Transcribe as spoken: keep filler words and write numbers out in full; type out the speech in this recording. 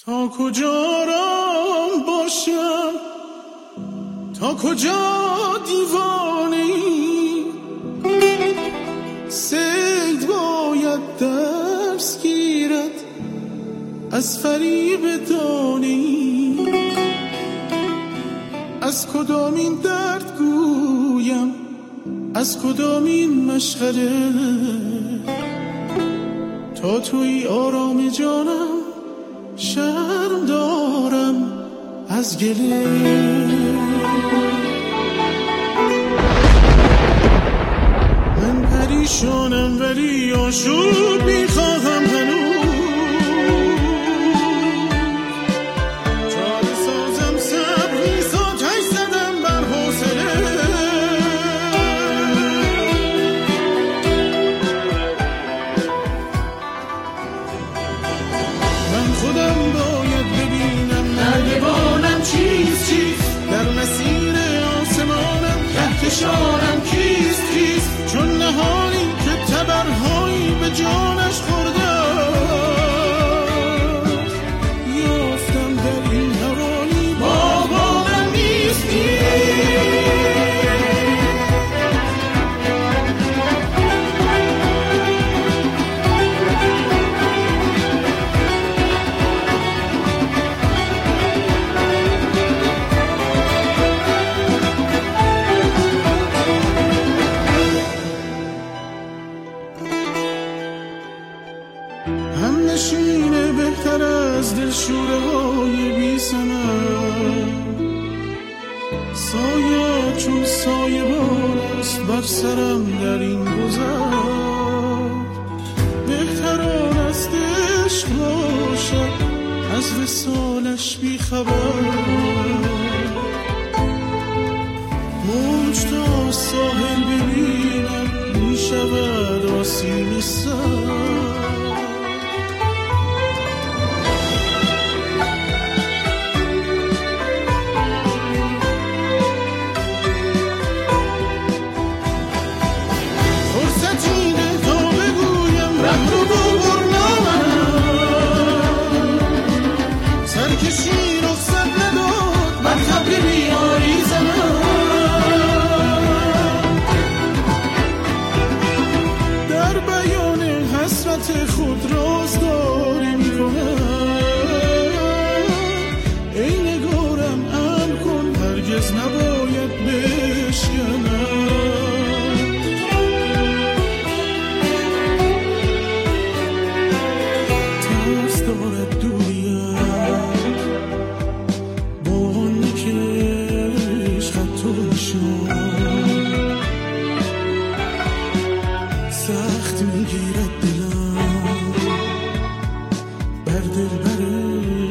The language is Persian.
تا کجا رام باشم، تا کجا دیوانه ای، سید باید درس گیرد از فریب دانه ای. از کدامین درد گویم، از کدامین مشغله، تا توی آرام جانم شرم دارم از گله. من پریشانم ولی آشوب میخواهم هنوز، چاره سازم صبر نیست آتش زدم بر حوصله. من خودم باید ببینم نردبانم چیست چیست، در مسیر آسمانم کهکشانم کیست کیست، چون نهانی که تبرهایی به جانش خورده یافتم در این حوالی باغانم نیست نیست. هم نشینه بهتر از دلشوره های بی ثمر، سایه چون سایه بار است بر سرم در این گذر. بهتر آن است عشق باشد از وصالش بی خبر، موج تا ساحل ببینم می شود آسیب سر. خود رازداری میکنم، ای نگارم امر کن هرگز نباید بشکنم. ترس دارد دوریم با آنی که عشقت تو باشم، سخت میگیرد دلم بر دل بره